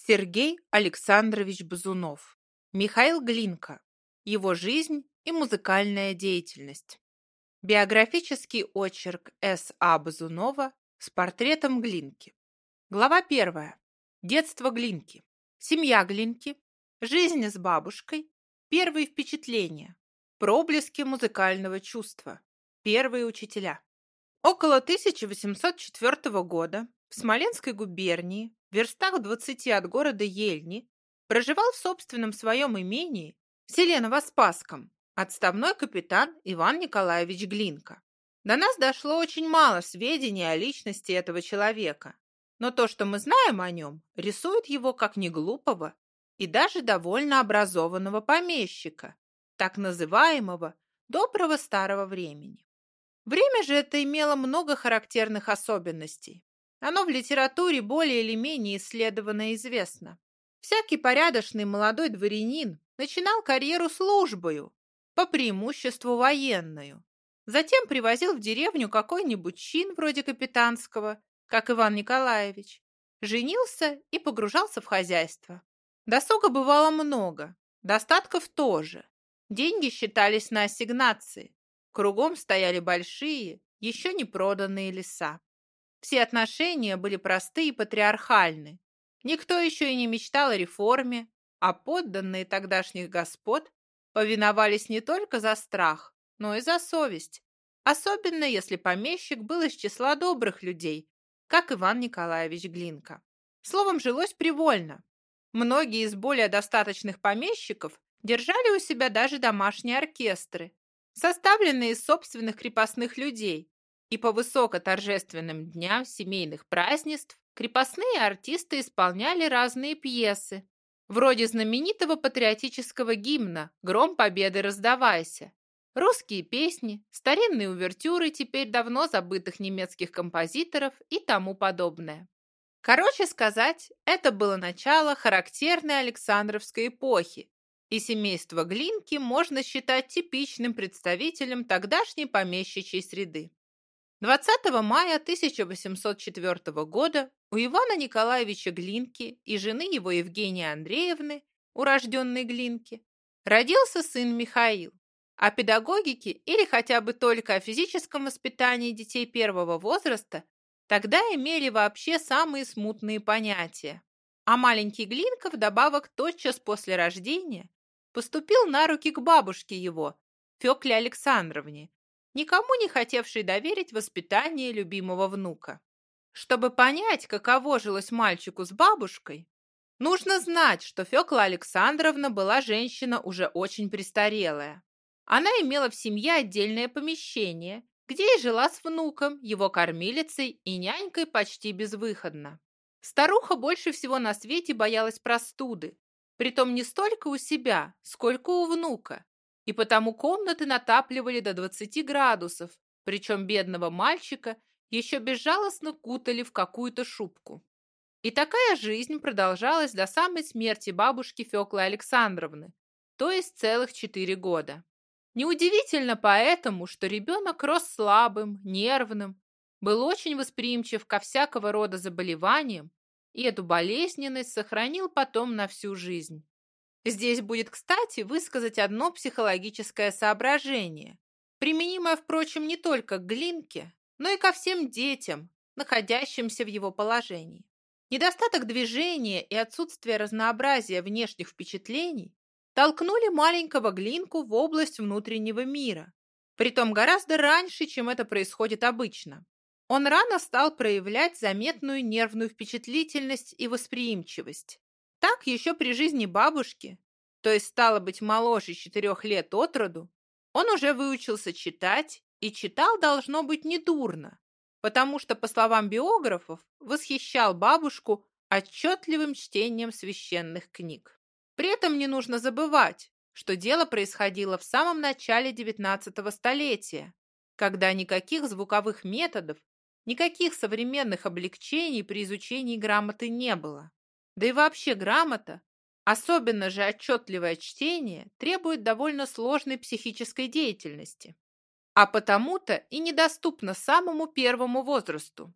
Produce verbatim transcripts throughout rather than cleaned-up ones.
Сергей Александрович Базунов. Михаил Глинка. Его жизнь и музыкальная деятельность. Биографический очерк С А Базунова с портретом Глинки. Глава первая. Детство Глинки. Семья Глинки. Жизнь с бабушкой. Первые впечатления. Проблески музыкального чувства. Первые учителя. Около тысяча восемьсот четвёртого года в Смоленской губернии, в верстах двадцати от города Ельни, проживал в собственном своем имении в селе Новоспасском отставной капитан Иван Николаевич Глинка. До нас дошло очень мало сведений о личности этого человека, но то, что мы знаем о нем, рисует его как неглупого и даже довольно образованного помещика, так называемого доброго старого времени. Время же это имело много характерных особенностей. Оно в литературе более или менее исследовано и известно. Всякий порядочный молодой дворянин начинал карьеру службою, по преимуществу военную. Затем привозил в деревню какой-нибудь чин вроде капитанского, как Иван Николаевич, женился и погружался в хозяйство. Досуга бывало много, достатков тоже. Деньги считались на ассигнации. Кругом стояли большие, еще не проданные леса. Все отношения были просты и патриархальны. Никто еще и не мечтал о реформе, а подданные тогдашних господ повиновались не только за страх, но и за совесть, особенно если помещик был из числа добрых людей, как Иван Николаевич Глинка. Словом, жилось привольно. Многие из более достаточных помещиков держали у себя даже домашние оркестры, составленные из собственных крепостных людей, и по высокоторжественным дням семейных празднеств крепостные артисты исполняли разные пьесы, вроде знаменитого патриотического гимна «Гром победы раздавайся», русские песни, старинные увертюры теперь давно забытых немецких композиторов и тому подобное. Короче сказать, это было начало характерной Александровской эпохи, и семейство Глинки можно считать типичным представителем тогдашней помещичьей среды. двадцатого мая тысяча восемьсот четвёртого года у Ивана Николаевича Глинки и жены его Евгении Андреевны, урожденной Глинки, родился сын Михаил. О педагогике или хотя бы только о физическом воспитании детей первого возраста тогда имели вообще самые смутные понятия. А маленький Глинка вдобавок тотчас после рождения поступил на руки к бабушке его, Фёкле Александровне, никому не хотевшей доверить воспитание любимого внука. Чтобы понять, каково жилось мальчику с бабушкой, нужно знать, что Фёкла Александровна была женщина уже очень престарелая. Она имела в семье отдельное помещение, где и жила с внуком, его кормилицей и нянькой почти безвыходно. Старуха больше всего на свете боялась простуды, притом не столько у себя, сколько у внука, и потому комнаты натапливали до двадцати градусов, причем бедного мальчика еще безжалостно кутали в какую-то шубку. И такая жизнь продолжалась до самой смерти бабушки Фёклы Александровны, то есть целых четыре года. Неудивительно поэтому, что ребенок рос слабым, нервным, был очень восприимчив ко всякого рода заболеваниям, и эту болезненность сохранил потом на всю жизнь. Здесь будет кстати высказать одно психологическое соображение, применимое, впрочем, не только к Глинке, но и ко всем детям, находящимся в его положении. Недостаток движения и отсутствие разнообразия внешних впечатлений толкнули маленького Глинку в область внутреннего мира, притом гораздо раньше, чем это происходит обычно. Он рано стал проявлять заметную нервную впечатлительность и восприимчивость. Так, еще при жизни бабушки, то есть стало быть моложе четырех лет от роду, он уже выучился читать и читал, должно быть, недурно, потому что, по словам биографов, восхищал бабушку отчетливым чтением священных книг. При этом не нужно забывать, что дело происходило в самом начале девятнадцатого столетия, когда никаких звуковых методов, никаких современных облегчений при изучении грамоты не было. Да и вообще грамота, особенно же отчетливое чтение, требует довольно сложной психической деятельности, а потому-то и недоступна самому первому возрасту.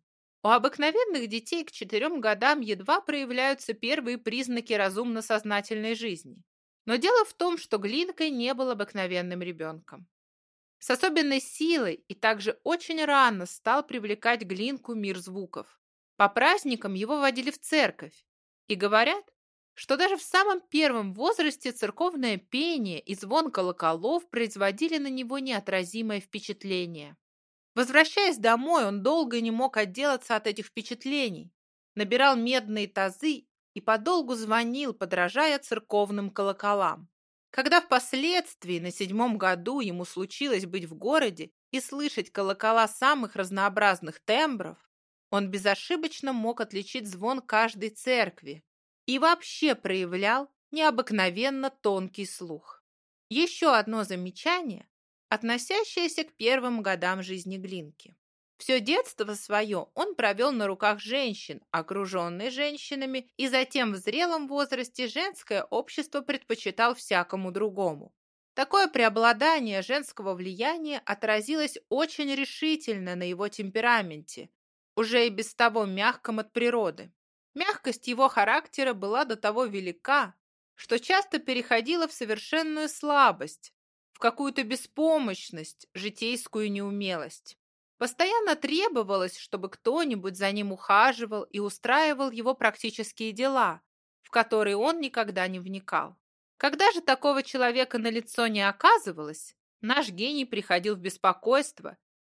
У обыкновенных детей к четырем годам едва проявляются первые признаки разумно-сознательной жизни. Но дело в том, что Глинка не был обыкновенным ребенком. С особенной силой и также очень рано стал привлекать Глинку мир звуков. По праздникам его водили в церковь, и говорят, что даже в самом первом возрасте церковное пение и звон колоколов производили на него неотразимое впечатление. Возвращаясь домой, он долго не мог отделаться от этих впечатлений, набирал медные тазы и подолгу звонил, подражая церковным колоколам. Когда впоследствии на седьмом году ему случилось быть в городе и слышать колокола самых разнообразных тембров, он безошибочно мог отличить звон каждой церкви и вообще проявлял необыкновенно тонкий слух. Еще одно замечание, относящееся к первым годам жизни Глинки. Все детство свое он провел на руках женщин, окруженный женщинами, и затем в зрелом возрасте женское общество предпочитал всякому другому. Такое преобладание женского влияния отразилось очень решительно на его темпераменте, уже и без того мягком от природы. Мягкость его характера была до того велика, что часто переходила в совершенную слабость, в какую-то беспомощность, житейскую неумелость. Постоянно требовалось, чтобы кто-нибудь за ним ухаживал и устраивал его практические дела, в которые он никогда не вникал. Когда же такого человека на лицо не оказывалось, наш гений приходил в беспокойство